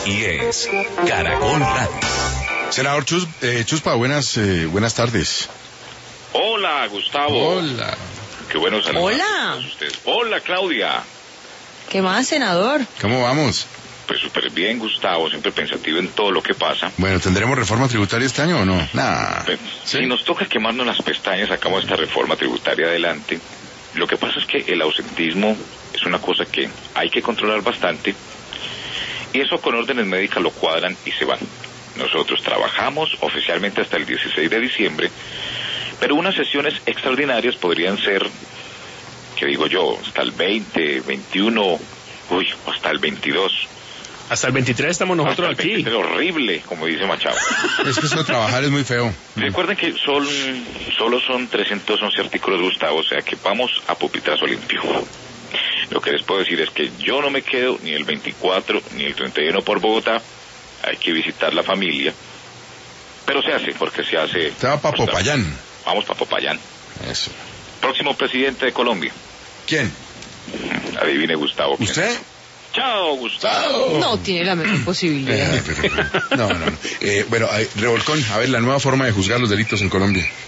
y es Caracol Radio. Senador Chuspa, buenas tardes. Hola, Gustavo. Hola. Qué bueno saludar Hola. a todos ustedes. Hola, Claudia. ¿Qué más, senador? ¿Cómo vamos? Pues súper bien, Gustavo, siempre pensativo en todo lo que pasa. Bueno, ¿tendremos reforma tributaria este año o no? Nah. Pues, ¿Sí? Si nos toca quemarnos las pestañas, sacamos esta reforma tributaria adelante. Lo que pasa es que el ausentismo es una cosa que hay que controlar bastante, y eso con órdenes médicas lo cuadran y se van. Nosotros trabajamos oficialmente hasta el 16 de diciembre, pero unas sesiones extraordinarias podrían ser, ¿qué digo yo?, hasta el 20, 21, hasta el 22. Hasta el 23 estamos nosotros Hasta el aquí. 23, horrible, como dice Machado. Es que eso de trabajar es muy feo. Recuerden que solo son 311 artículos, Gustavo, o sea que vamos a pupitrazo limpio. Lo que les puedo decir es que yo no me quedo ni el 24 ni el 31 por Bogotá. Hay que visitar la familia, pero se hace, porque se hace. Se va para Popayán. Vamos para Popayán. Eso. Próximo presidente de Colombia. ¿Quién? Adivine, Gustavo. ¿Quién? ¿Usted? Chao, Gustavo. No tiene la menor posibilidad. No. Bueno, Revolcón, a ver, la nueva forma de juzgar los delitos en Colombia.